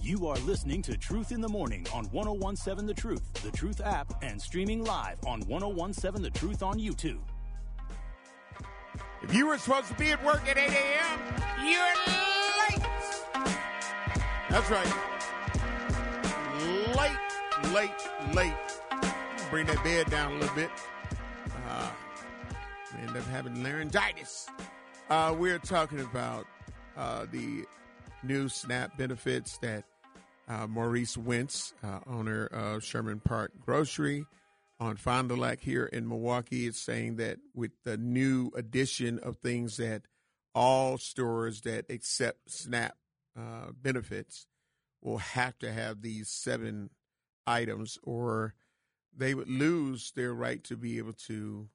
You are listening to Truth in the Morning on 1017 The Truth, The Truth app, and streaming live on 1017 The Truth on YouTube. If you were supposed to be at work at 8 a.m., you're late. That's right. Late. Bring that bed down a little bit. End up having laryngitis. We're talking about the new SNAP benefits that Maurice Wentz, owner of Sherman Park Grocery on Fond du Lac here in Milwaukee, is saying that with the new addition of things that all stores that accept SNAP benefits will have to have these 7 items, or they would lose their right to be able to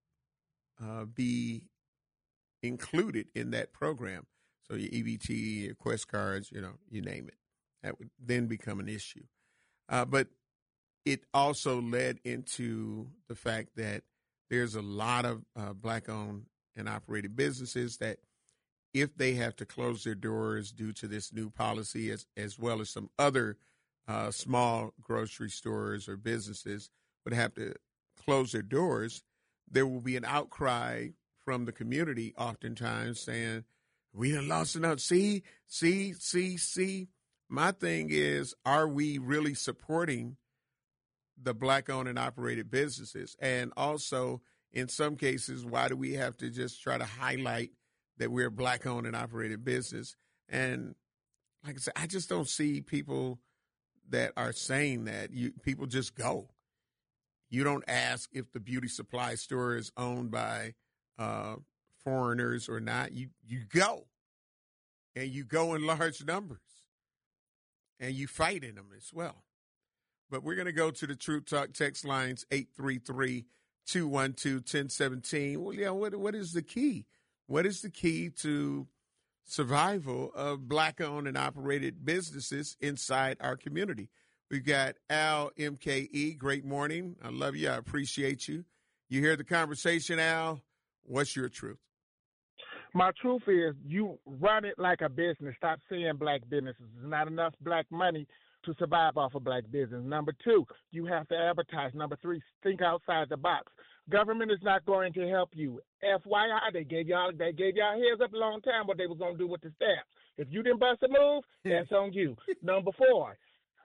be included in that program. So your EBT, your Quest cards, you name it. That would then become an issue. But it also led into the fact that there's a lot of Black-owned and operated businesses that if they have to close their doors due to this new policy, as well as some other small grocery stores or businesses would have to close their doors, there will be an outcry from the community oftentimes saying, we done lost enough. See. My thing is, are we really supporting the Black-owned and operated businesses? And also, in some cases, why do we have to just try to highlight that we're a Black-owned and operated business? And like I said, I just don't see people that are saying that. People just go. You don't ask if the beauty supply store is owned by foreigners or not. You go, and you go in large numbers, and you fight in them as well. But we're going to go to the Truth Talk text lines, 833-212-1017. Well, yeah, what is the key? What is the key to survival of Black-owned and operated businesses inside our community? We've got Al, MKE. Great morning. I love you. I appreciate you. You hear the conversation, Al. What's your truth? My truth is you run it like a business. Stop seeing black businesses. There's not enough black money to survive off of black business. Number 2, you have to advertise. Number 3, think outside the box. Government is not going to help you. FYI, they gave y'all heads up a long time what they was going to do with the staff. If you didn't bust a move, that's on you. Number four,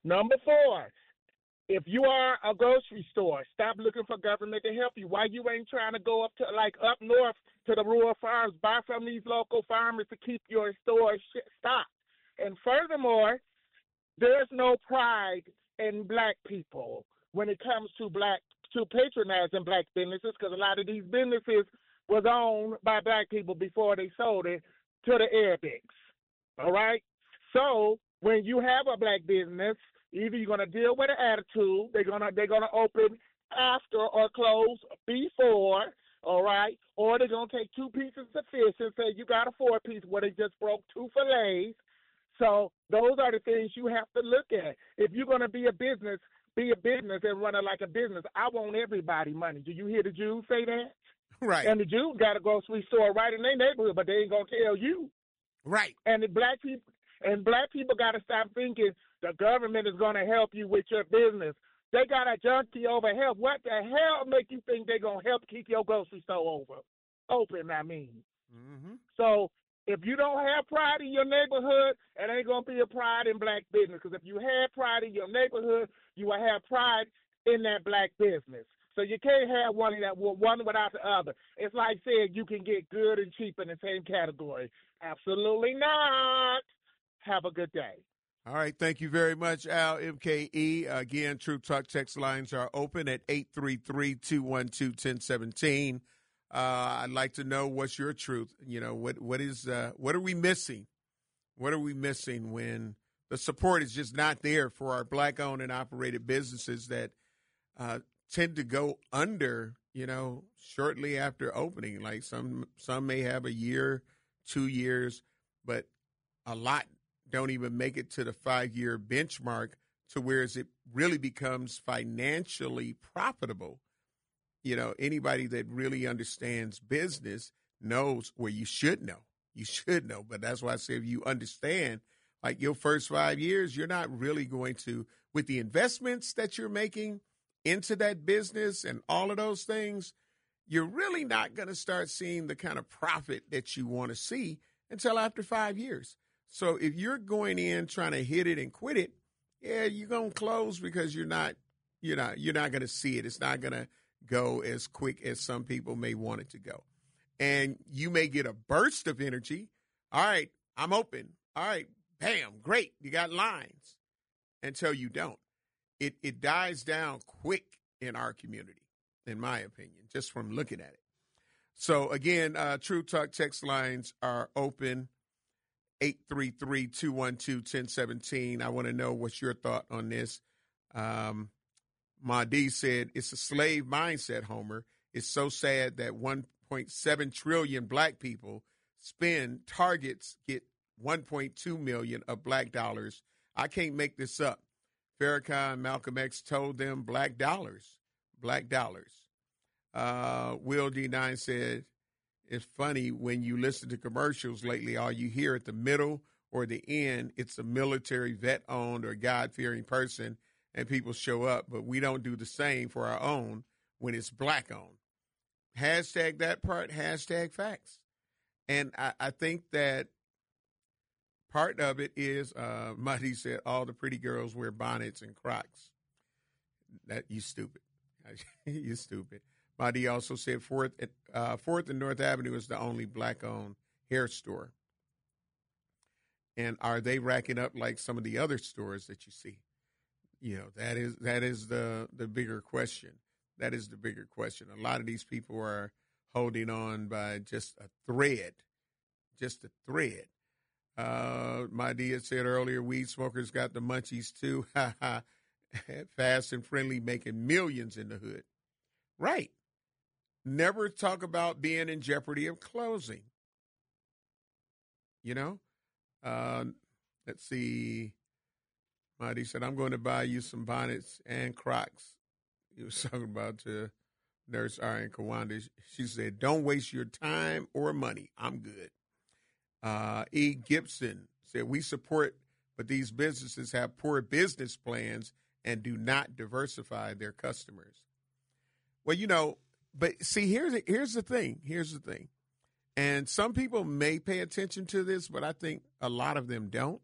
if you are a grocery store, stop looking for government to help you. Why you ain't trying to go up north to the rural farms, buy from these local farmers to keep your store stocked? And furthermore, there's no pride in black people when it comes to patronizing black businesses, because a lot of these businesses was owned by black people before they sold it to the Arabics. All right? So when you have a black business, either you're gonna deal with an attitude, they're gonna open after or close before, all right, or they're gonna take 2 pieces of fish and say you got a 4-piece where they just broke 2 fillets. So those are the things you have to look at. If you're gonna be a business and run it like a business. I want everybody money. Do you hear the Jews say that? Right. And the Jews got a grocery store right in their neighborhood, but they ain't gonna tell you. Right. And the black people got to stop thinking the government is going to help you with your business. They got a junkie over help. What the hell make you think they're going to help keep your grocery store open? Mm-hmm. So if you don't have pride in your neighborhood, it ain't going to be a pride in black business. Because if you had pride in your neighborhood, you will have pride in that black business. So you can't have one without the other. It's like saying you can get good and cheap in the same category. Absolutely not. Have a good day. All right. Thank you very much, Al, MKE. Again, Truth Talk text lines are open at 833-212-1017. I'd like to know what's your truth. What are we missing? What are we missing when the support is just not there for our Black-owned and operated businesses that tend to go under, shortly after opening? Like some may have a year, 2 years, but a lot don't even make it to the 5-year benchmark to where it really becomes financially profitable. Anybody that really understands business knows, well, you should know, but that's why I say if you understand, Like your first 5 years, you're not really going to, with the investments that you're making into that business and all of those things, you're really not going to start seeing the kind of profit that you want to see until after 5 years. So if you're going in trying to hit it and quit it, yeah, you're going to close because you're not going to see it. It's not going to go as quick as some people may want it to go. And you may get a burst of energy. All right, I'm open. All right, bam, great. You got lines until you don't. It dies down quick in our community, in my opinion, just from looking at it. So, again, True Talk text lines are open, 833-212-1017. I want to know what's your thought on this. Mahdi said, it's a slave mindset, Homer. It's so sad that 1.7 trillion black people spend, targets get 1.2 million of black dollars. I can't make this up. Farrakhan, Malcolm X told them black dollars. Will D9 said, it's funny when you listen to commercials lately, all you hear at the middle or the end, it's a military vet-owned or God-fearing person, and people show up, but we don't do the same for our own when it's black-owned. Hashtag that part, hashtag facts. And I think that part of it is, Mahdi said, all the pretty girls wear bonnets and Crocs. That you stupid. You stupid. Mahdi also said Fourth and North Avenue is the only black-owned hair store. And are they racking up like some of the other stores that you see? You know, that is the bigger question. That is the bigger question. A lot of these people are holding on by just a thread. Just a thread. Mahdi had said earlier, weed smokers got the munchies too. Fast and friendly, making millions in the hood. Right. Never talk about being in jeopardy of closing. You know? Let's see. Mahdi said, I'm going to buy you some bonnets and Crocs. He was talking about Nurse Arian Kawanda. She said, don't waste your time or money. I'm good. E. Gibson said, we support, but these businesses have poor business plans and do not diversify their customers. Well, you know, but see, here's the thing. Here's the thing. And some people may pay attention to this, but I think a lot of them don't.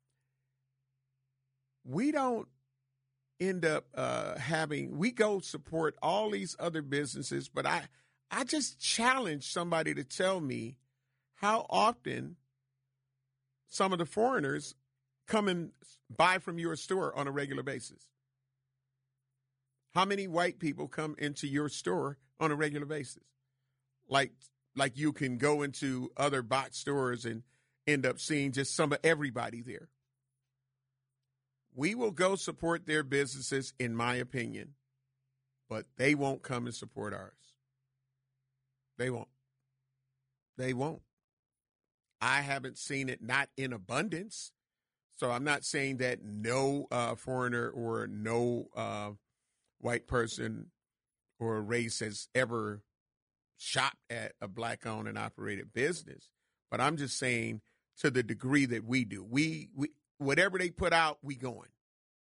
We don't end up we go support all these other businesses, but I just challenge somebody to tell me how often some of the foreigners come and buy from your store on a regular basis. How many white people come into your store on a regular basis? Like you can go into other box stores and end up seeing just some of everybody there. We will go support their businesses, in my opinion, but they won't come and support ours. They won't. They won't. I haven't seen it, not in abundance. So I'm not saying that no foreigner or no white person or race has ever shopped at a black-owned and operated business. But I'm just saying to the degree that we do. We whatever they put out, we going.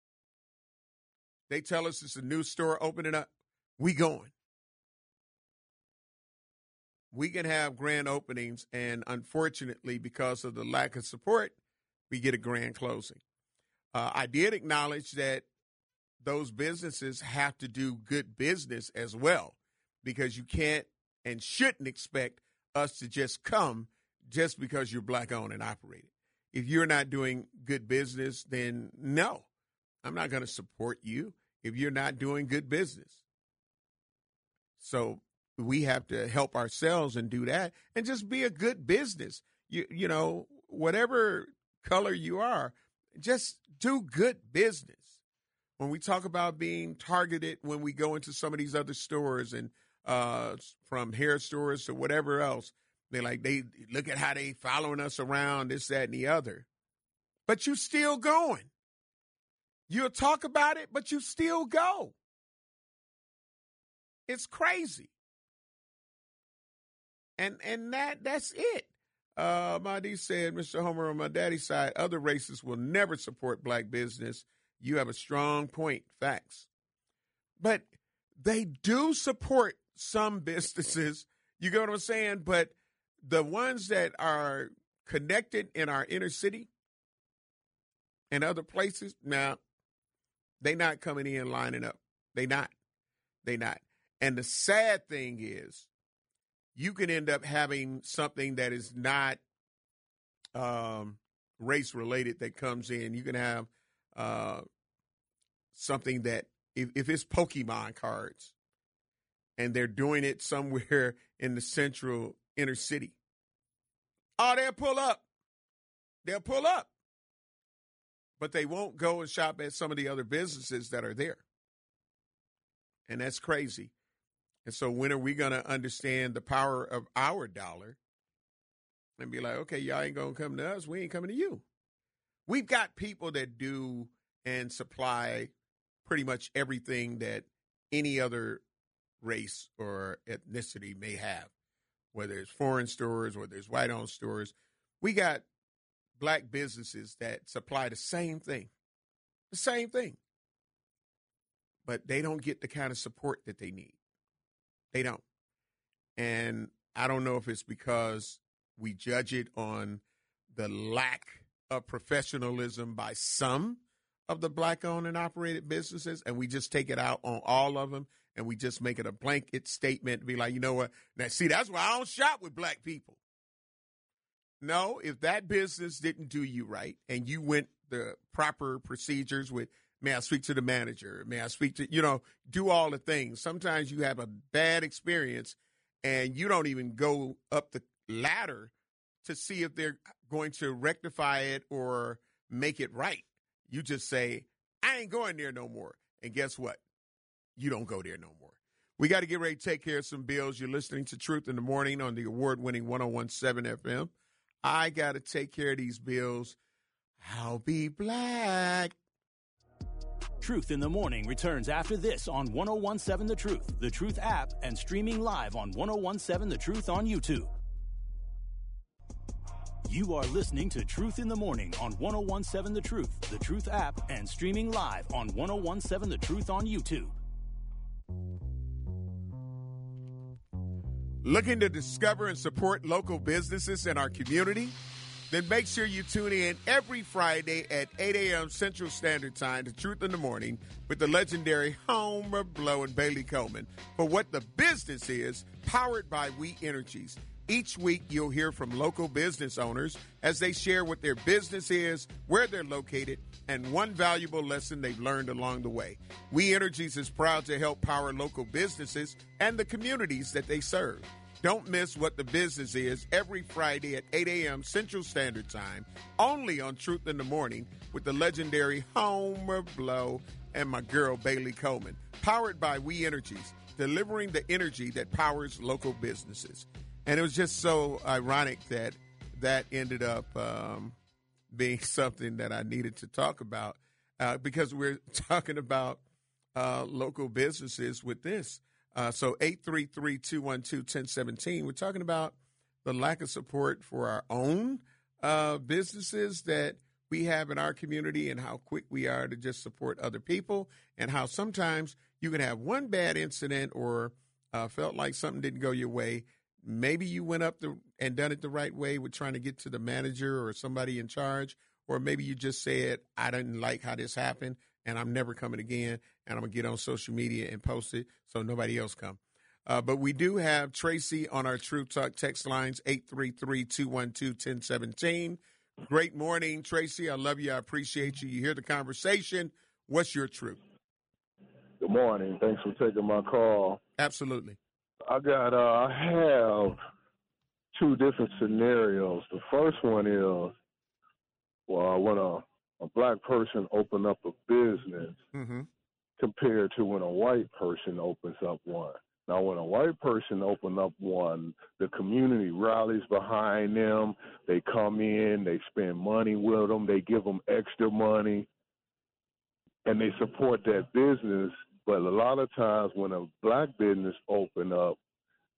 They tell us it's a new store opening up, we going. We can have grand openings, and unfortunately, because of the lack of support, we get a grand closing. I did acknowledge that those businesses have to do good business as well, because you can't and shouldn't expect us to just come just because you're black-owned and operated. If you're not doing good business, then no, I'm not going to support you if you're not doing good business. So we have to help ourselves and do that and just be a good business. You know, whatever color you are, just do good business. When we talk about being targeted, when we go into some of these other stores and from hair stores to whatever else, they look at how they following us around, this, that, and the other. But you still going. You'll talk about it, but you still go. It's crazy. And that's it. Mahdi said, Mr. Homer, on my daddy's side, other races will never support black business. You have a strong point. Facts. But they do support some businesses. You get what I'm saying? But the ones that are connected in our inner city and other places, now, they not coming in lining up. They not. And the sad thing is, you can end up having something that is not race related that comes in. You can have something that if it's Pokemon cards and they're doing it somewhere in the central inner city, they'll pull up. They'll pull up. But they won't go and shop at some of the other businesses that are there. And that's crazy. And so when are we going to understand the power of our dollar and be like, okay, y'all ain't going to come to us. We ain't coming to you. We've got people that do and supply pretty much everything that any other race or ethnicity may have, whether it's foreign stores, whether it's white-owned stores. We got black businesses that supply the same thing. But they don't get the kind of support that they need. They don't. And I don't know if it's because we judge it on the lack of professionalism by some of the black-owned and operated businesses, and we just take it out on all of them, and we just make it a blanket statement to be like, you know what? Now, see, that's why I don't shop with black people. No, if that business didn't do you right and you went the proper procedures with, may I speak to the manager? May I speak to, do all the things. Sometimes you have a bad experience and you don't even go up the ladder to see if they're going to rectify it or make it right. You just say, I ain't going there no more. And guess what? You don't go there no more. We got to get ready to take care of some bills. You're listening to Truth in the Morning on the award-winning 101.7 FM. I got to take care of these bills. I'll be black. Truth in the Morning returns after this on 101.7 The Truth app, and streaming live on 101.7 The Truth on YouTube. You are listening to Truth in the Morning on 101.7 The Truth app, and streaming live on 101.7 The Truth on YouTube. Looking to discover and support local businesses in our community? Then make sure you tune in every Friday at 8 a.m. Central Standard Time to Truth in the Morning with the legendary Homer Blow and Bailey Coleman for What the Business Is, powered by We Energies. Each week, you'll hear from local business owners as they share what their business is, where they're located, and one valuable lesson they've learned along the way. We Energies is proud to help power local businesses and the communities that they serve. Don't miss What the Business Is every Friday at 8 a.m. Central Standard Time, only on Truth in the Morning with the legendary Homer Blow and my girl Bailey Coleman. Powered by We Energies, delivering the energy that powers local businesses. And it was just so ironic that that ended up being something that I needed to talk about because we're talking about local businesses with this. So 833-212-1017, we're talking about the lack of support for our own businesses that we have in our community and how quick we are to just support other people, and how sometimes you can have one bad incident or felt like something didn't go your way. Maybe you went up and done it the right way with trying to get to the manager or somebody in charge, or maybe you just said, I didn't like how this happened and I'm never coming again, and I'm going to get on social media and post it so nobody else come. But we do have Tracy on our Truth Talk text lines, 833-212-1017. Great morning, Tracy. I love you. I appreciate you. You hear the conversation. What's your truth? Good morning. Thanks for taking my call. Absolutely. I have two different scenarios. The first one is, when a black person open up a business compared to when a white person opens up one. Now, when a white person open up one, the community rallies behind them. They come in, they spend money with them, they give them extra money, and they support that business. But a lot of times when a black business open up,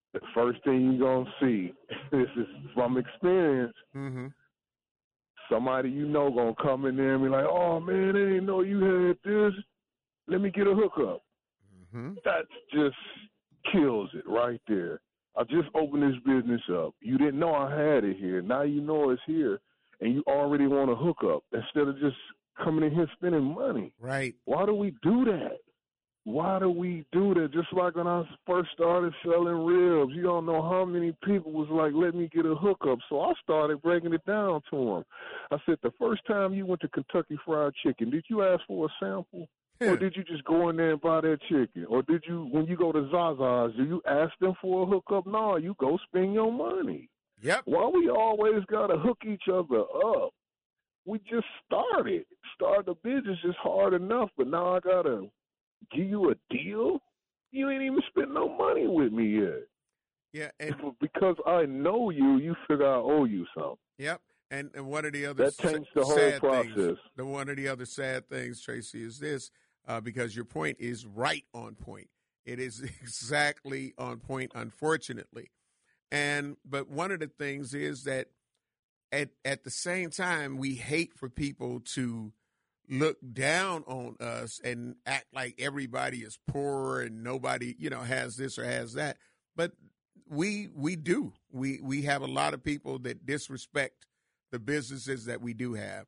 the first thing you're going to see, this is from experience, somebody you know going to come in there and be like, oh, man, I didn't know you had this. Let me get a hookup. That just kills it right there. I just opened this business up. You didn't know I had it here. Now you know it's here, and you already want to hook up instead of just coming in here spending money. Right. Why do we do that? Why do we do that? Just like when I first started selling ribs, you don't know how many people was like, let me get a hookup. So I started breaking it down to them. I said, the first time you went to Kentucky Fried Chicken, did you ask for a sample? Or did you just go in there and buy that chicken? Or did you, when you go to Zaza's, do you ask them for a hookup? No, you go spend your money. Yep. Why we always got to hook each other up? We just started. Start the business is hard enough, but now I got to give you a deal? You ain't even spent no money with me yet. Yeah. And because I know you, you figure I owe you something. Yep. And one of the other that taints the whole process. One of the other sad things, Tracy, is this, because your point is right on point. It is exactly on point, unfortunately. But one of the things is that at the same time, we hate for people to look down on us and act like everybody is poor and nobody, has this or has that. But we do. We have a lot of people that disrespect the businesses that we do have.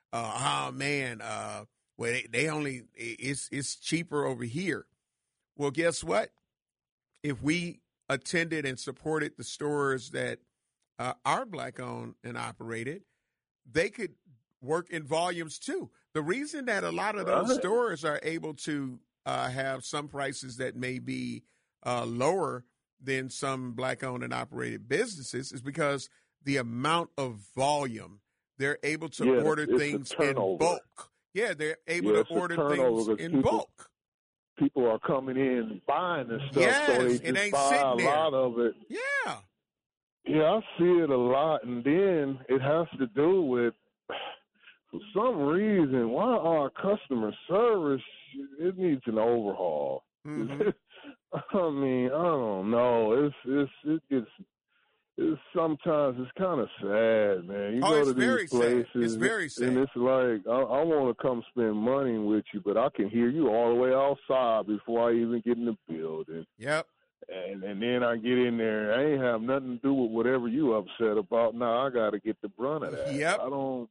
Well, they only, it's cheaper over here. Well, guess what? If we attended and supported the stores that are Black-owned and operated, they could work in volumes too. The reason that a lot of those stores are able to have some prices that may be lower than some Black-owned and operated businesses is because the amount of volume, they're able to order things in bulk. Yeah, they're able to order things in bulk. People are coming in buying this stuff, yes, so they just buy a lot of it. Yeah. Yeah, I see it a lot, and then it has to do with, for some reason, why our customer service, it needs an overhaul. I mean, I don't know. Sometimes it's kind of sad, man. You go to these places, it's very sad. And it's like, I want to come spend money with you, but I can hear you all the way outside before I even get in the building. Yep. And then I get in there. I ain't have nothing to do with whatever you upset about. Now I got to get the brunt of that. Yep. I don't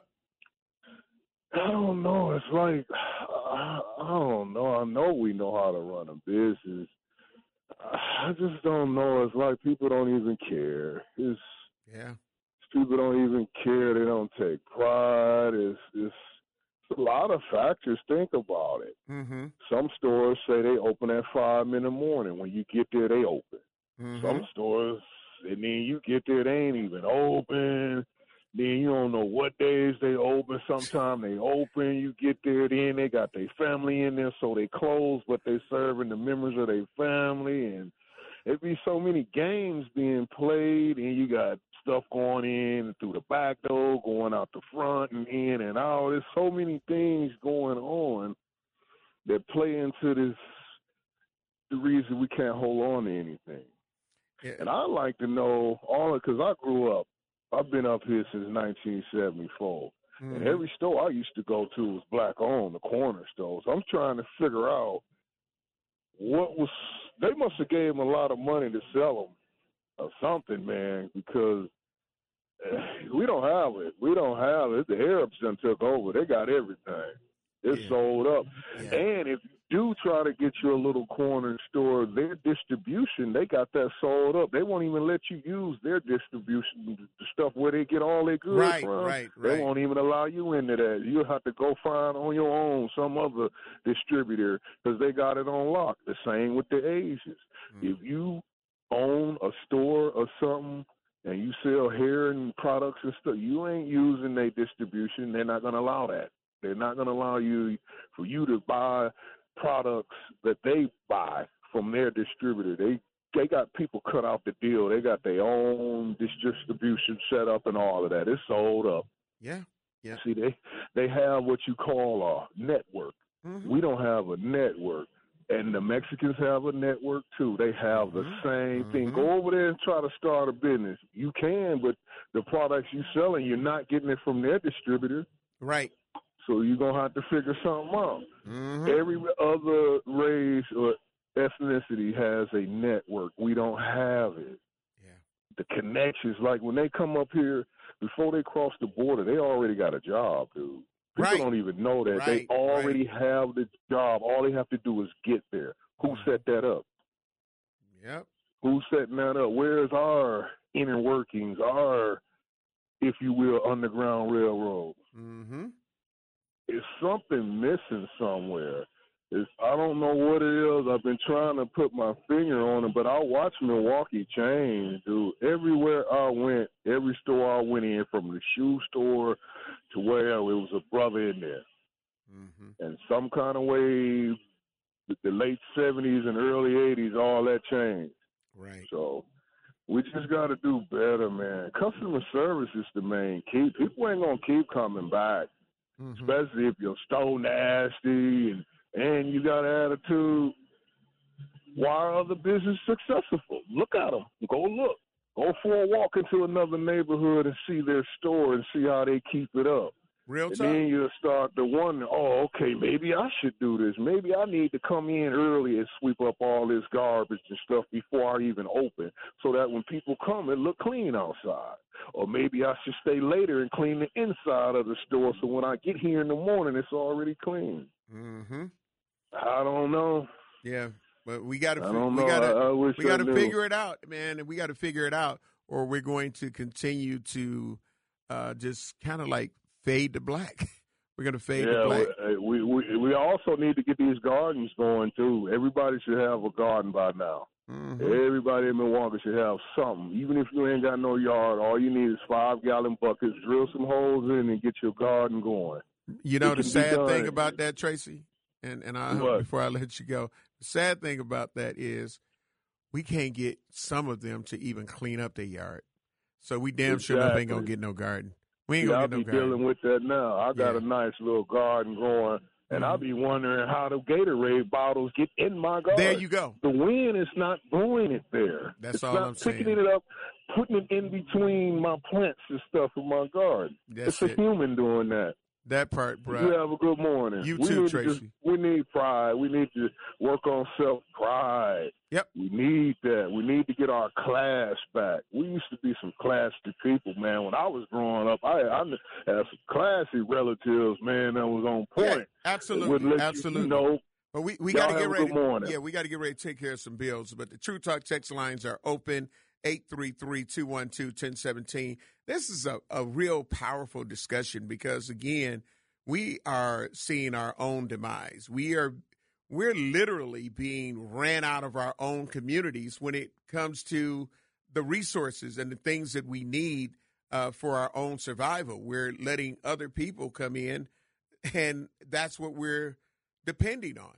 know. It's like, I don't know. I know we know how to run a business. I just don't know. It's like people don't even care. People don't even care. They don't take pride. It's a lot of factors. Think about it. Some stores say they open at 5 in the morning. When you get there, they open. Some stores, and then you get there, they ain't even open. Then you don't know what days they open. Sometimes they open. You get there, then they got their family in there, so they close, but they serving the members of their family. And it be so many games being played, and you got stuff going in through the back door, going out the front and in and out. There's so many things going on that play into this, the reason we can't hold on to anything. Yeah. And I like to know because I grew up. I've been up here since 1974, and every store I used to go to was Black-owned, the corner stores. I'm trying to figure out they must have gave them a lot of money to sell them or something, man, because we don't have it. We don't have it. The Arabs done took over. They got everything. It's sold up. Yeah. And if you do try to get your little corner store, their distribution, they got that sold up. They won't even let you use their distribution, the stuff where they get all their goods from. Right. They won't even allow you into that. You'll have to go find on your own some other distributor because they got it on lock. The same with the Asians. If you own a store or something and you sell hair and products and stuff, you ain't using their distribution. They're not going to allow that. They're not going to allow for you to buy products that they buy from their distributor. They got people cut out the deal. They got their own distribution set up and all of that. It's sold up. Yeah. See, they have what you call a network. We don't have a network. And the Mexicans have a network, too. They have the same thing. Go over there and try to start a business. You can, but the products you're selling, you're not getting it from their distributor. Right. So you're going to have to figure something out. Every other race or ethnicity has a network. We don't have it. Yeah. The connections, like when they come up here, before they cross the border, they already got a job, dude. People don't even know that. They already have the job. All they have to do is get there. Who set that up? Yep. Who's setting that up? Where's our inner workings, our, if you will, underground railroad? Is something missing somewhere? I don't know what it is. I've been trying to put my finger on it, but I watch Milwaukee change, dude. Everywhere I went, every store I went in, from the shoe store to wherever, it was a brother in there. And some kind of way, the late 70s and early 80s, all that changed. Right. So we just got to do better, man. Customer service is the main key. People ain't going to keep coming back, especially if your store nasty and you got an attitude. Why are other businesses successful? Look at them. Go look. Go for a walk into another neighborhood and see their store and see how they keep it up. Real talk. And then you'll start to wonder, okay, maybe I should do this. Maybe I need to come in early and sweep up all this garbage and stuff before I even open, so that when people come, it look clean outside. Or maybe I should stay later and clean the inside of the store, so when I get here in the morning, it's already clean. I don't know. Yeah, but we got to figure it out, man. And we got to figure it out, or we're going to continue to just kind of like fade to black. We're going to fade to black. We also need to get these gardens going, too. Everybody should have a garden by now. Everybody in Milwaukee should have something. Even if you ain't got no yard, all you need is 5-gallon buckets, drill some holes in and get your garden going. You know the sad thing about that, Tracy, and before I let you go, the sad thing about that is we can't get some of them to even clean up their yard. So we damn sure ain't going to get no garden. We ain't going to get no garden. I'll be dealing with that now. I got a nice little garden going. And I'll be wondering how the Gatorade bottles get in my garden. There you go. The wind is not blowing it there. That's all I'm saying. Picking it up, putting it in between my plants and stuff in my garden. It's a human doing that. That part, bro. You have a good morning. You too, Tracy. We need pride. We need to work on self-pride. Yep. We need that. We need to get our class back. We used to be some classy people, man. When I was growing up, I had some classy relatives, man, that was on point. Yeah, absolutely. Absolutely. You know, but we got to get ready. Good morning. Yeah, we got to get ready to take care of some bills. But the True Talk text lines are open, 833-212-1017. This is a real powerful discussion because, again, we are seeing our own demise. We're literally being ran out of our own communities when it comes to the resources and the things that we need for our own survival. We're letting other people come in, and that's what we're depending on.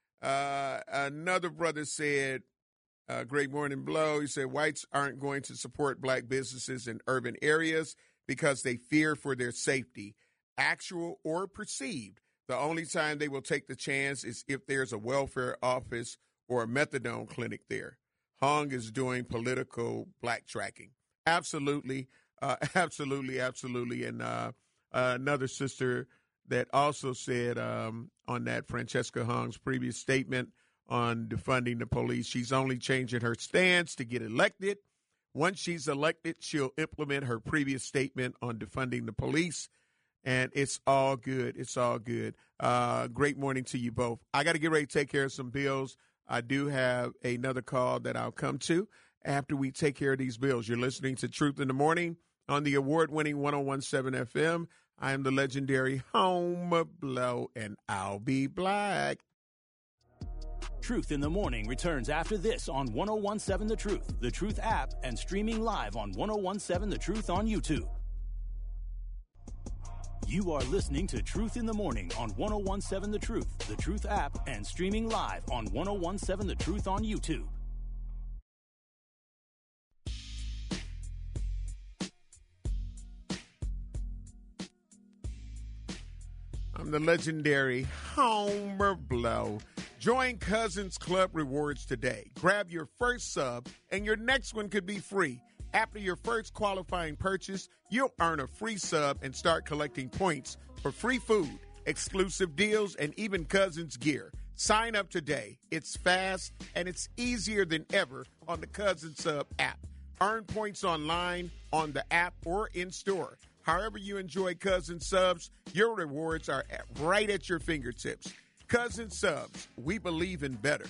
Another brother said, great morning, Blow. He said, whites aren't going to support black businesses in urban areas because they fear for their safety, actual or perceived. The only time they will take the chance is if there's a welfare office or a methadone clinic there. Hung is doing political black tracking. Absolutely. Absolutely. And another sister that also said on that Francesca Hung's previous statement on defunding the police, she's only changing her stance to get elected. Once she's elected, she'll implement her previous statement on defunding the police. And it's all good. It's all good. Great morning to you both. I got to get ready to take care of some bills. I do have another call that I'll come to after we take care of these bills. You're listening to Truth in the Morning on the award-winning 101.7 FM. I am the legendary Homer Blow, and I'll be black. Truth in the Morning returns after this on 101.7 The Truth app, and streaming live on 101.7 The Truth on YouTube. You are listening to Truth in the Morning on 101.7 The Truth app, and streaming live on 101.7 The Truth on YouTube. I'm the legendary Homer Blow, Join Cousins Club Rewards today. Grab your first sub, and your next one could be free. After your first qualifying purchase, you'll earn a free sub and start collecting points for free food, exclusive deals, and even Cousins gear. Sign up today. It's fast, and it's easier than ever on the Cousins Sub app. Earn points online, on the app, or in-store. However you enjoy Cousins Subs, your rewards are right at your fingertips. Cousins Subs, we believe in better.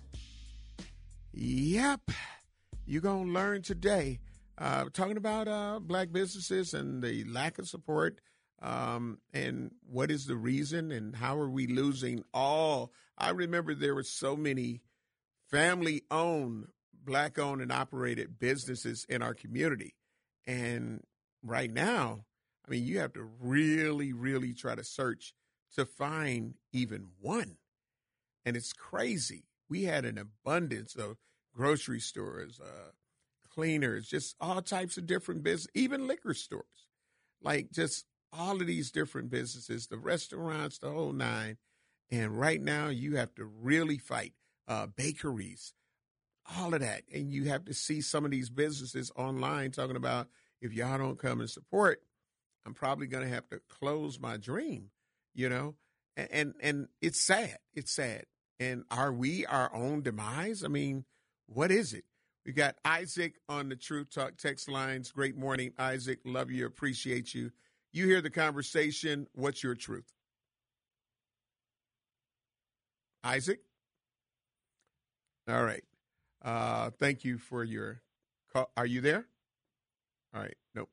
Yep, you're going to learn today. Talking about black businesses and the lack of support, and what is the reason and how are we losing all. I remember there were so many family-owned, black-owned and operated businesses in our community. And right now, I mean, you have to really, really try to search to find even one. And it's crazy. We had an abundance of grocery stores, cleaners, just all types of different business, even liquor stores, like just all of these different businesses, the restaurants, the whole nine. And right now you have to really fight bakeries, all of that. And you have to see some of these businesses online talking about, if y'all don't come and support, I'm probably going to have to close my dream. You know, and it's sad. It's sad. And are we our own demise? I mean, what is it? We got Isaac on the Truth Talk text lines. Great morning, Isaac. Love you. Appreciate you. You hear the conversation. What's your truth? Isaac? All right. Thank you for your call. Are you there? All right. Nope.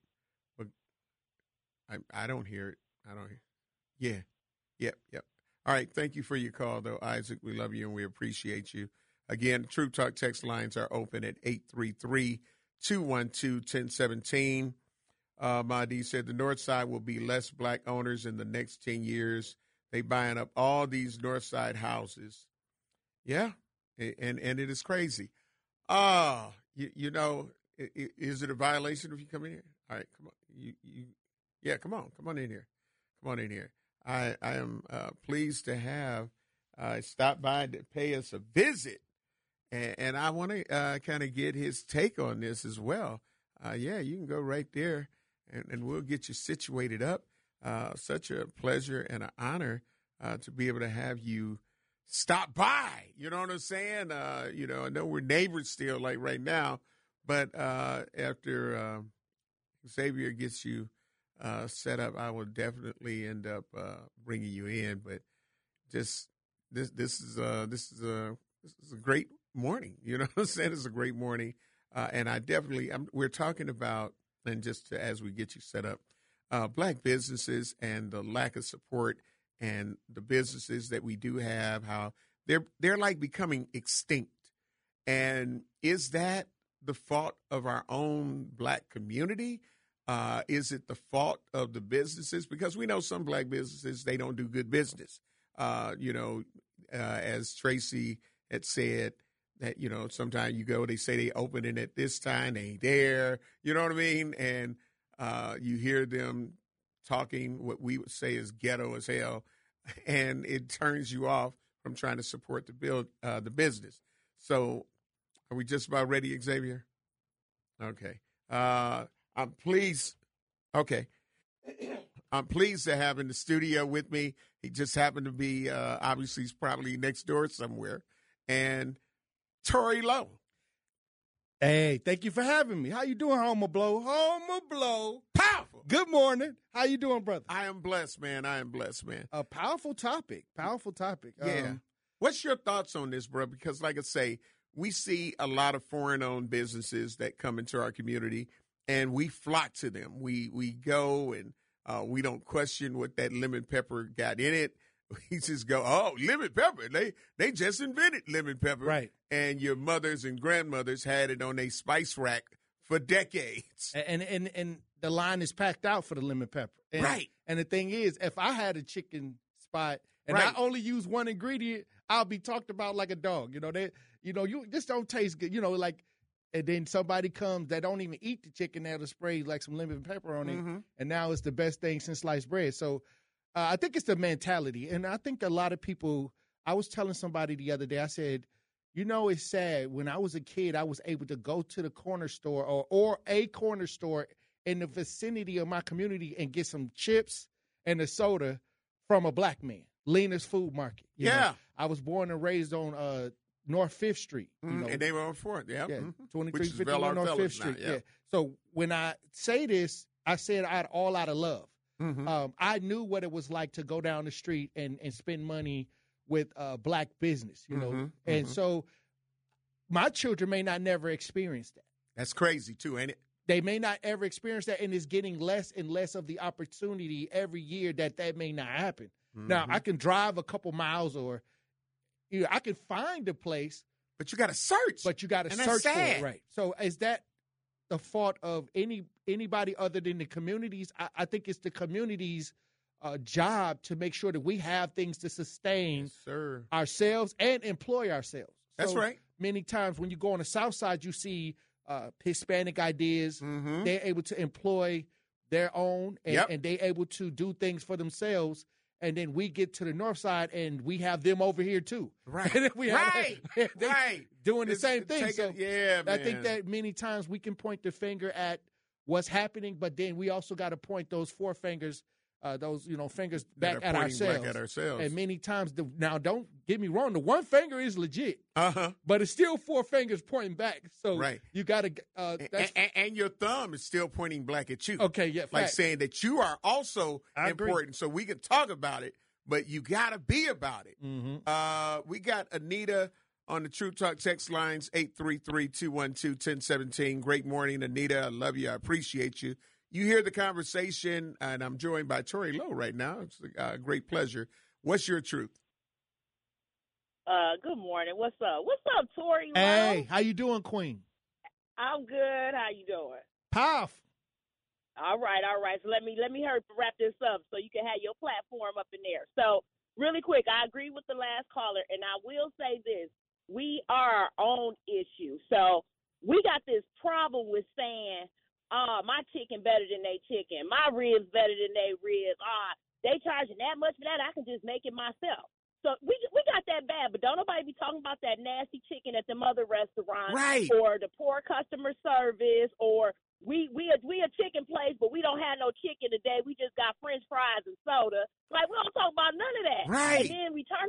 I don't hear it. I don't hear it. Yeah. Yep. All right. Thank you for your call, though, Isaac. We love you and we appreciate you. Again, True Talk text lines are open at 833-212-1017. Mahdi said the North Side will be less black owners in the next 10 years. They buying up all these North Side houses. Yeah, and it is crazy. You know, is it a violation if you come in here? All right, come on. Yeah, come on in here. Come on in here. I am pleased to have stopped by to pay us a visit, and I want to kind of get his take on this as well. Yeah, you can go right there, and we'll get you situated up. Such a pleasure and an honor to be able to have you stop by. You know what I'm saying? You know, I know we're neighbors still, like right now, but after Xavier gets you set up, I will definitely end up bringing you in. But just this is a great morning. You know what I'm saying? It's a great morning, and I definitely we're talking about, and just as we get you set up, black businesses and the lack of support, and the businesses that we do have, how they're like becoming extinct. And is that the fault of our own black community? Is it the fault of the businesses? Because we know some black businesses, they don't do good business. You know, as Tracy had said, that, you know, sometimes you go, they say they opening at this time, they ain't there. You know what I mean? And you hear them talking what we would say is ghetto as hell, and it turns you off from trying to support the business. So are we just about ready, Xavier? Okay. I'm pleased. Okay. I'm pleased to have in the studio with me. He just happened to be, obviously, he's probably next door somewhere. And Tory Lowe. Hey, thank you for having me. How you doing, Homer Blow? Homer Blow. Powerful. Good morning. How you doing, brother? I am blessed, man. A powerful topic. Yeah. What's your thoughts on this, bro? Because like I say, we see a lot of foreign-owned businesses that come into our community, and we flock to them. We go and we don't question what that lemon pepper got in it. We just go, oh, lemon pepper. They just invented lemon pepper. Right. And your mothers and grandmothers had it on their spice rack for decades. And the line is packed out for the lemon pepper. Right. And the thing is, if I had a chicken spot and I only use one ingredient, I'll be talked about like a dog. You just don't taste good. And then somebody comes that don't even eat the chicken, that'll spray like some lemon pepper on it. And now it's the best thing since sliced bread. So I think it's the mentality. And I think a lot of people I was telling somebody the other day, I said, it's sad. When I was a kid, I was able to go to the corner store or a corner store in the vicinity of my community and get some chips and a soda from a black man, Lena's Food Market. You know, I was born and raised on North 5th Street. And they were on 4th, yeah. 2351 North 5th Street, yeah. So when I say this, I said all out of love. I knew what it was like to go down the street and spend money with black business, and so my children may not never experience that. That's crazy too, ain't it? They may not ever experience that, and it's getting less and less of the opportunity every year that may not happen. Now, I can drive a couple miles or I can find a place. But you got to search. But you got to search for it, right? So is that the fault of anybody other than the communities? I think it's the communities' job to make sure that we have things to sustain ourselves and employ ourselves. That's right. Many times when you go on the South Side, you see Hispanic ideas. They're able to employ their own, and they're able to do things for themselves. And then we get to the North Side, and we have them over here too. Right. Doing the same thing. So man. I think that many times we can point the finger at what's happening, but then we also got to point those four fingers, fingers back at ourselves. And many times, now don't get me wrong, the one finger is legit, but it's still four fingers pointing back. So you got to, and your thumb is still pointing back at you. Okay, yeah, like saying that you are also important. Agree. So we can talk about it, but you got to be about it. We got Anita on the True Talk text lines 833-212-1017. Great morning, Anita. I love you. I appreciate you. You hear the conversation, and I'm joined by Tori Lowe right now. It's a great pleasure. What's your truth? Good morning. What's up? What's up, Tori Lowe? Hey, how you doing, Queen? I'm good. How you doing? Powerful. All right. So let me wrap this up so you can have your platform up in there. So really quick, I agree with the last caller, and I will say this. We are our own issue. So we got this problem with saying, my chicken better than they chicken. My ribs better than they ribs. They charging that much for that. I can just make it myself. So we got that bad, but don't nobody be talking about that nasty chicken at them other restaurants, or the poor customer service, or we a chicken place, but we don't have no chicken today. We just got French fries and soda. Like, we don't talk about none of that. Right. And then we turn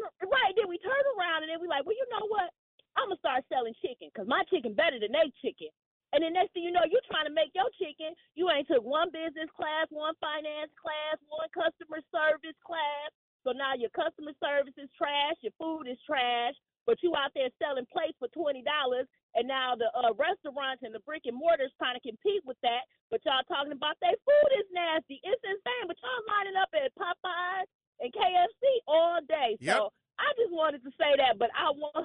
around and then we like, well, you know what? I'm gonna start selling chicken because my chicken better than they chicken. And then next thing you know, you're trying to make your chicken. You ain't took one business class, one finance class, one customer service class. So now your customer service is trash, your food is trash, but you out there selling plates for $20. And now the restaurants and the brick and mortars trying to compete with that. But y'all talking about their food is nasty. It's insane. But y'all lining up at Popeyes and KFC all day. Yep. So I just wanted to say that, but I 100%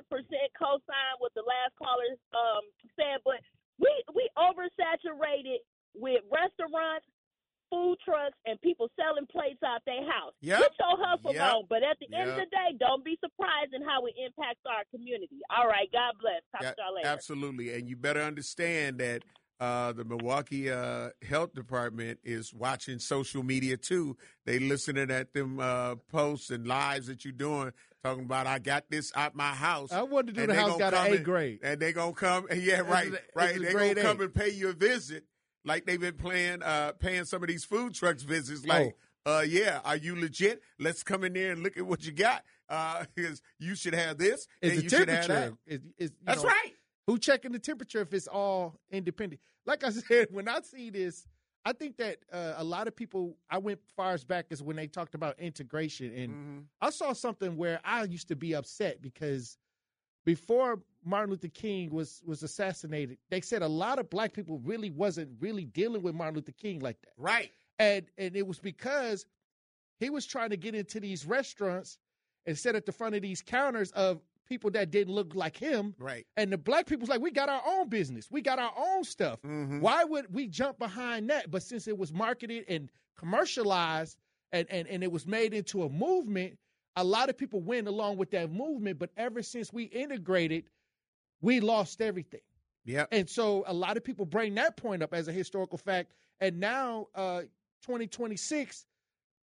co-sign what the last caller said. But we oversaturated with restaurants, food trucks, and people selling plates out their house. Yep. Get your hustle on, but at the end of the day, don't be surprised in how it impacts our community. All right, God bless. Talk to y'all later. Absolutely, and you better understand that the Milwaukee Health Department is watching social media too. They listening at them posts and lives that you're doing, talking about, I got this out my house. I wanted to do the house got an A grade. And they going to come, right. They going to come and pay you a visit like they've been paying some of these food trucks visits. Like, are you legit? Let's come in there and look at what you got. Because you should have this, and you should have that. That's right. Who checking the temperature if it's all independent? Like I said, when I see this, I think that a lot of people, I went far as back as when they talked about integration. And I saw something where I used to be upset because before Martin Luther King was assassinated, they said a lot of black people really wasn't really dealing with Martin Luther King like that. Right. And it was because he was trying to get into these restaurants and sit at the front of these counters of people that didn't look like him. Right. And the black people's like, we got our own business. We got our own stuff. Why would we jump behind that? But since it was marketed and commercialized and it was made into a movement, a lot of people went along with that movement. But ever since we integrated, we lost everything. Yeah. And so a lot of people bring that point up as a historical fact. And now 2026,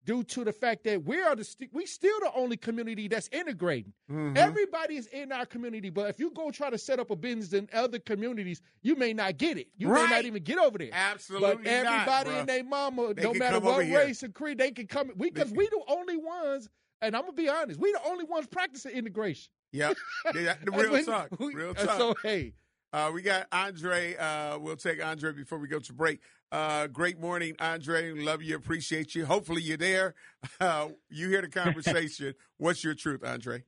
due to the fact that we still the only community that's integrating. Mm-hmm. Everybody is in our community, but if you go try to set up a business in other communities, you may not get it. You may not even get over there. Absolutely But everybody not, and their mama, they no matter what race and creed, they can come. Because we the only ones, and I'm going to be honest, we the only ones practicing integration. Yep. The real talk. Real talk. So, hey. We got Andre. We'll take Andre before we go to break. Great morning, Andre. Love you. Appreciate you. Hopefully you're there. You hear the conversation. What's your truth, Andre?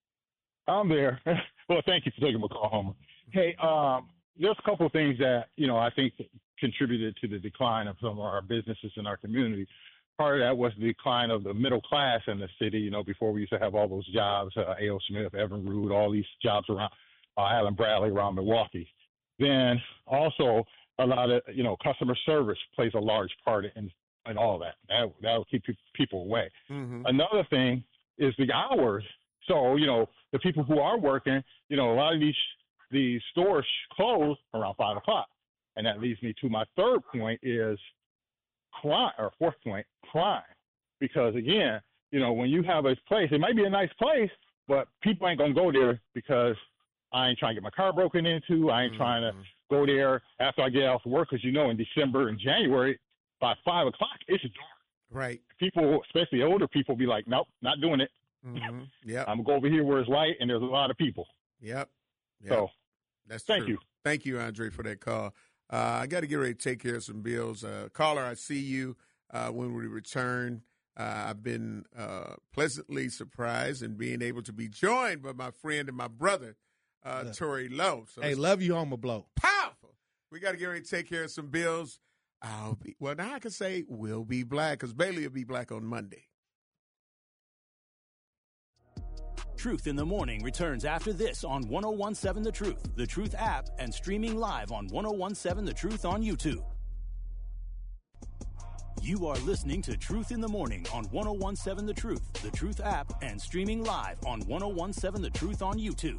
I'm there. Well, thank you for taking my call, Homer. Hey, there's a couple of things that, I think contributed to the decline of some of our businesses in our community. Part of that was the decline of the middle class in the city. Before we used to have all those jobs, A.O. Smith, Evan Root, all these jobs around Allen Bradley, around Milwaukee. Then also a lot of, customer service plays a large part in all that. That will keep people away. Mm-hmm. Another thing is the hours. So, the people who are working, a lot of these stores close around 5 o'clock. And that leads me to my third point is crime, or fourth point, crime. Because, again, when you have a place, it might be a nice place, but people ain't going to go there because I ain't trying to get my car broken into. I ain't trying to go there after I get off work because, in December and January, by 5 o'clock, it's dark. Right. People, especially older people, be like, nope, not doing it. Mm-hmm. Yep. I'm going to go over here where it's light and there's a lot of people. Yep. So that's thank true. you. Thank you, Andre, for that call. I got to get ready to take care of some bills. Caller, I see you when we return. I've been pleasantly surprised in being able to be joined by my friend and my brother, Tory Lowe. So hey, love you, Homer Blow. Powerful. We got to get ready to take care of some bills. Now I can say we'll be black because Bailey will be black on Monday. Truth in the Morning returns after this on 1017 The Truth app, and streaming live on 1017 The Truth on YouTube. You are listening to Truth in the Morning on 1017 The Truth app, and streaming live on 1017 The Truth on YouTube.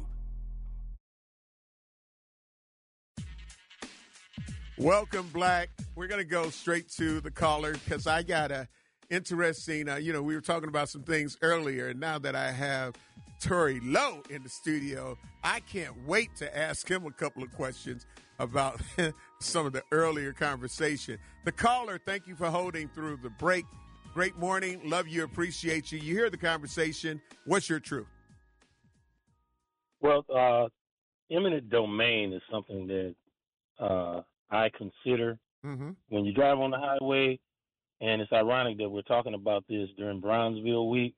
Welcome, Black. We're going to go straight to the caller because I got a interesting, we were talking about some things earlier, and now that I have Tory Lowe in the studio, I can't wait to ask him a couple of questions about some of the earlier conversation. The caller, thank you for holding through the break. Great morning. Love you. Appreciate you. You hear the conversation. What's your truth? Well, eminent domain is something that I consider when you drive on the highway, and it's ironic that we're talking about this during Brownsville Week.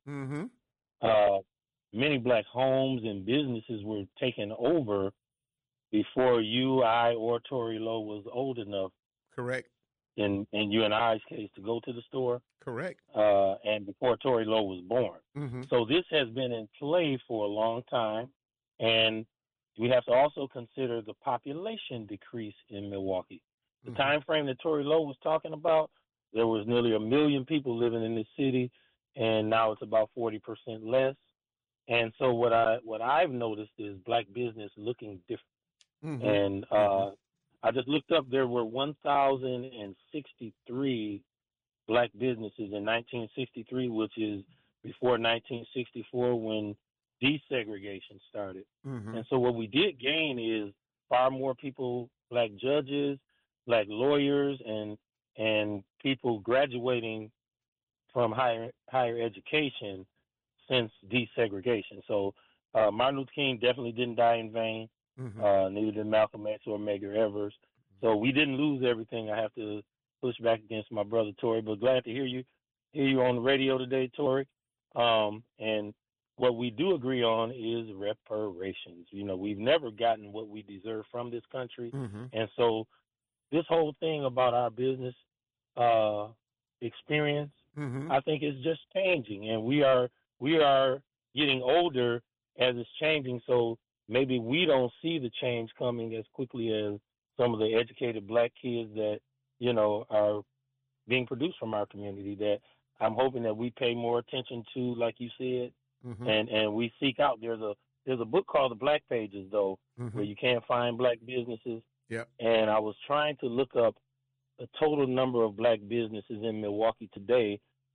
Many black homes and businesses were taken over before you, I, or Tory Lowe was old enough. Correct. In you and I's case, to go to the store. Correct. And before Tory Lowe was born. So this has been in play for a long time, and we have to also consider the population decrease in Milwaukee. The time frame that Tory Lowe was talking about, there was nearly 1 million people living in the city, and now it's about 40% less. And so what I've noticed is black business looking different. And I just looked up, there were 1,063 black businesses in 1963, which is before 1964 when desegregation started. And so what we did gain is far more people, black judges, black lawyers, and people graduating from higher education since desegregation. So Martin Luther King definitely didn't die in vain. Neither did Malcolm X or Medgar Evers. So we didn't lose everything. I have to push back against my brother Tory, but glad to hear you on the radio today, Tory. And what we do agree on is reparations. We've never gotten what we deserve from this country. And so this whole thing about our business experience, I think is just changing, and we are getting older as it's changing. So maybe we don't see the change coming as quickly as some of the educated black kids that are being produced from our community. That I'm hoping that we pay more attention to, like you said, and we seek out. There's a book called The Black Pages, though, where you can't find black businesses. And I was trying to look up the total number of black businesses in Milwaukee today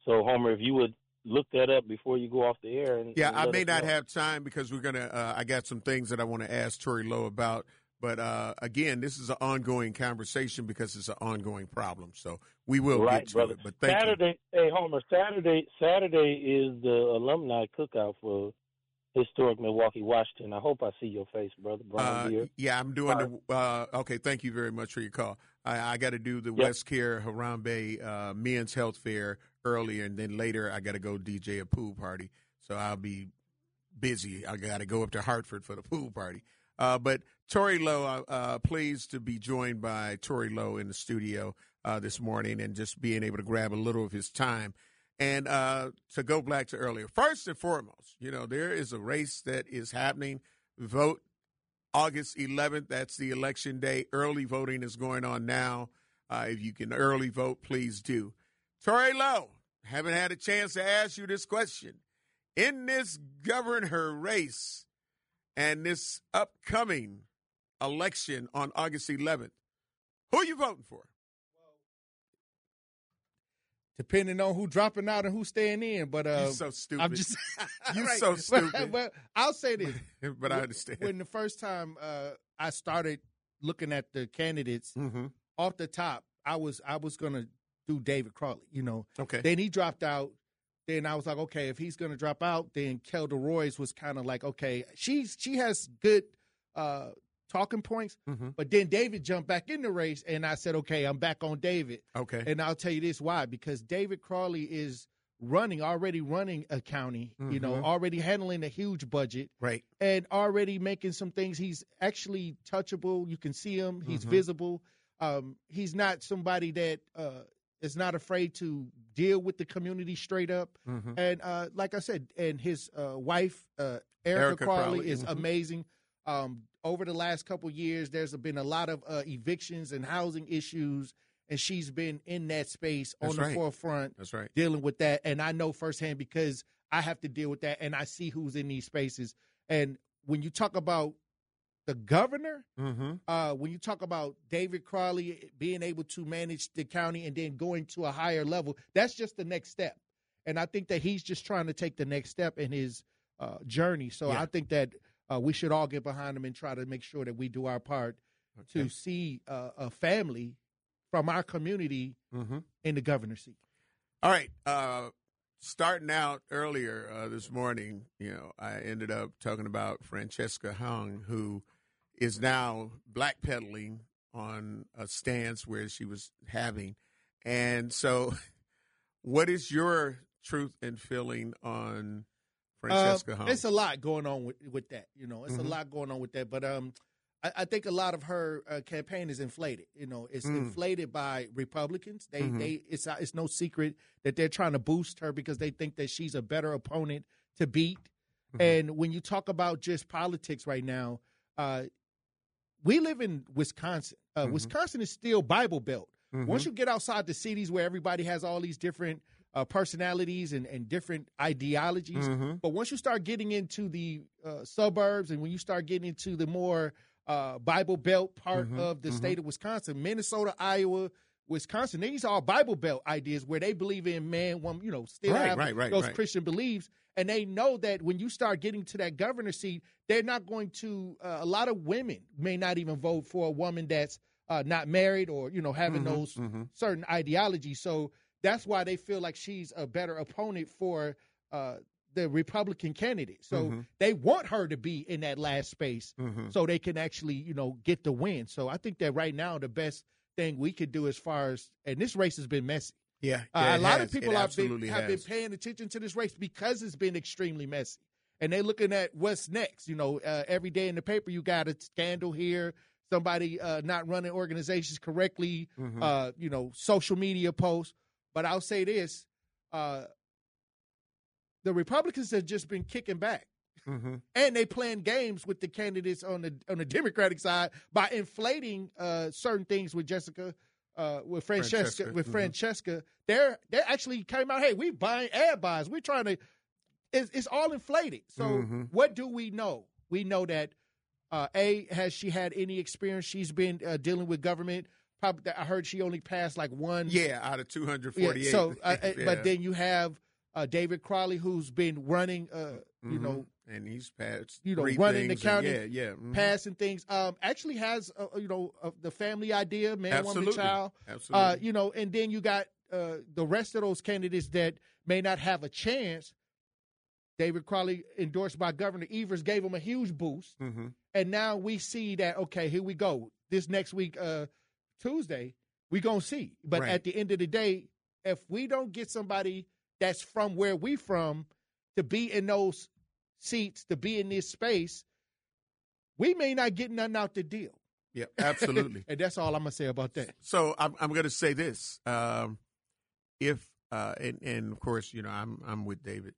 So, Homer, if you would look that up before you go off the air. And I may not have time because we're going to I got some things that I want to ask Tory Lowe about. But, again, this is an ongoing conversation because it's an ongoing problem. So we will get to it. But thank Saturday, you. Hey, Homer, Saturday is the alumni cookout for historic Milwaukee, Washington. I hope I see your face, brother. Brian yeah, I'm doing okay, thank you very much for your call. I got to do the West Care Harambe Men's Health Fair earlier, and then later I got to go DJ a pool party. So I'll be busy. I got to go up to Hartford for the pool party. But Tory Lowe, pleased to be joined by Tory Lowe in the studio this morning and just being able to grab a little of his time. And to go back to earlier, first and foremost, there is a race that is happening. Vote August 11th. That's the election day. Early voting is going on now. If you can early vote, please do. Tory Lowe, haven't had a chance to ask you this question. In this governor race and this upcoming election on August 11th, who are you voting for? Depending on who dropping out and who's staying in, but you're so stupid. I'm just you're right. So stupid. But I'll say this. But I understand. When the first time I started looking at the candidates off the top, I was gonna do David Crowley. Okay. Then he dropped out. Then I was like, okay, if he's gonna drop out, then Kelda Roys was kind of like, okay, she has good talking points, but then David jumped back in the race, and I said, okay, I'm back on David. Okay. And I'll tell you this why, because David Crowley is already running a county, already handling a huge budget. Right. And already making some things. He's actually touchable. You can see him. He's visible. He's not somebody that is not afraid to deal with the community straight up. And like I said, and his wife, Erica Crowley, is amazing. Over the last couple of years, there's been a lot of evictions and housing issues, and she's been in that space on the forefront. That's right. Dealing with that. And I know firsthand because I have to deal with that, and I see who's in these spaces. And when you talk about the governor, when you talk about David Crowley being able to manage the county and then going to a higher level, that's just the next step. And I think that he's just trying to take the next step in his journey. So I think that we should all get behind him and try to make sure that we do our part to see a family from our community in the governor's seat. All right. Starting out earlier this morning, I ended up talking about Francesca Hung, who is now blackpedaling on a stance where she was having. And so what is your truth and feeling on Francesca Hung? It's a lot going on with that. It's a lot going on with that. But I think a lot of her campaign is inflated. It's inflated by Republicans. It's no secret that they're trying to boost her because they think that she's a better opponent to beat. And when you talk about just politics right now, we live in Wisconsin. Wisconsin is still Bible Belt. Once you get outside the cities where everybody has all these different personalities and different ideologies. But once you start getting into the suburbs and when you start getting into the more Bible Belt part of the state of Wisconsin, Minnesota, Iowa, Wisconsin, these are all Bible Belt ideas where they believe in man, woman, still have those Christian beliefs. And they know that when you start getting to that governor's seat, they're not going to, a lot of women may not even vote for a woman that's not married or, having those certain ideologies. So that's why they feel like she's a better opponent for the Republican candidate. So they want her to be in that last space so they can actually, get the win. So I think that right now the best thing we could do as far as, and this race has been messy. Yeah, a lot of people have been paying attention to this race because it's been extremely messy. And they're looking at what's next. Every day in the paper, you got a scandal here, somebody not running organizations correctly, social media posts. But I'll say this, the Republicans have just been kicking back. And they playing games with the candidates on the Democratic side by inflating certain things with Francesca. They actually came out, hey, we buying ad buys. We're trying to, it's all inflated. So what do we know? We know that, has she had any experience? She's been dealing with government, probably I heard she only passed like one. Yeah, out of 248. Yeah, so, but then you have David Crowley, who's been running, you know, and he's passed, running the county, passing things. Actually has, the family idea, man, woman, child. Absolutely. And then you got the rest of those candidates that may not have a chance. David Crowley, endorsed by Governor Evers, gave him a huge boost. Mm-hmm. And now we see that, okay, here we go. This next week, Tuesday, we're going to see. But at the end of the day, if we don't get somebody that's from where we from to be in those seats, to be in this space, we may not get nothing out the deal. Yeah, absolutely. And that's all I'm going to say about that. So I'm going to say this. If and of course, I'm with David.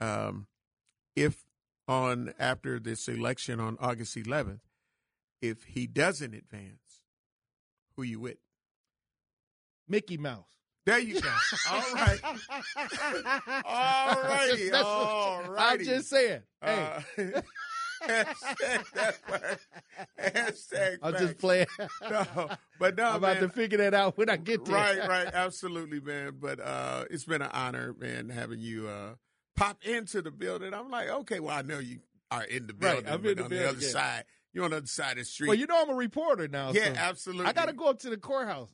If after this election on August 11th, if he doesn't advance, who you with? Mickey Mouse. There you go. All right. All righty. All righty. I'm just saying. Hey. Hashtag that part. Hashtag I'm just playing. No, but no, I'm about to figure that out when I get there. Right. Absolutely, man. But it's been an honor, man, having you pop into the building. I'm like, okay, well, I know you are in the building. Right, I'm in the building. The other side. You're on the other side of the street. Well, I'm a reporter now. Yeah, so absolutely. I got to go up to the courthouse.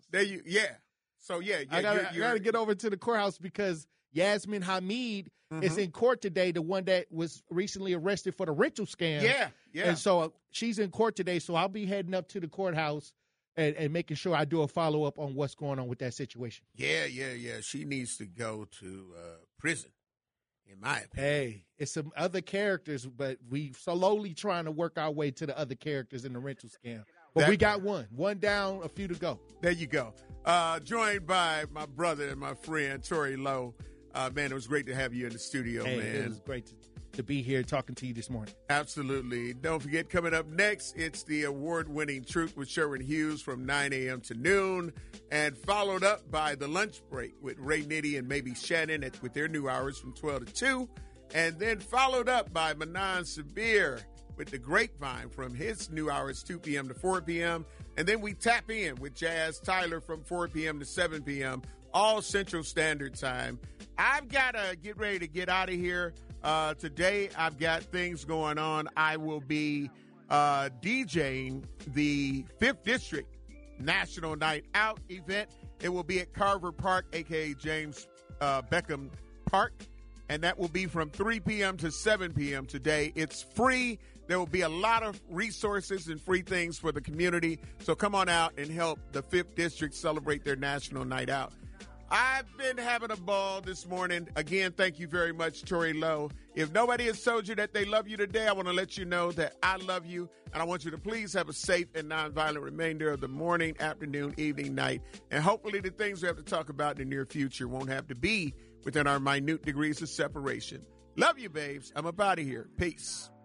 So, I got to get over to the courthouse because Yasmin Hamid is in court today, the one that was recently arrested for the rental scam. Yeah. And so she's in court today, so I'll be heading up to the courthouse and making sure I do a follow-up on what's going on with that situation. Yeah. She needs to go to prison, in my opinion. Hey, it's some other characters, but we slowly trying to work our way to the other characters in the rental scam. But we got one down, a few to go. There you go. Joined by my brother and my friend, Tory Lowe. Man, it was great to have you in the studio, man. It was great to be here talking to you this morning. Absolutely. Don't forget, coming up next, it's the award-winning Truth with Sherwin Hughes from 9 a.m. to noon, and followed up by the lunch break with Ray Nitty and maybe Shannon with their new hours from 12 to 2, and then followed up by Manan Sabir with the Grapevine from his new hours, 2 p.m. to 4 p.m. And then we tap in with Jazz Tyler from 4 p.m. to 7 p.m., all Central Standard Time. I've got to get ready to get out of here. Today, I've got things going on. I will be DJing the 5th District National Night Out event. It will be at Carver Park, a.k.a. James Beckham Park, and that will be from 3 p.m. to 7 p.m. today. It's free. There will be a lot of resources and free things for the community. So come on out and help the 5th District celebrate their National Night Out. I've been having a ball this morning. Again, thank you very much, Tory Lowe. If nobody has told you that they love you today, I want to let you know that I love you, and I want you to please have a safe and nonviolent remainder of the morning, afternoon, evening, night, and hopefully the things we have to talk about in the near future won't have to be within our minute degrees of separation. Love you, babes. I'm up out of here. Peace.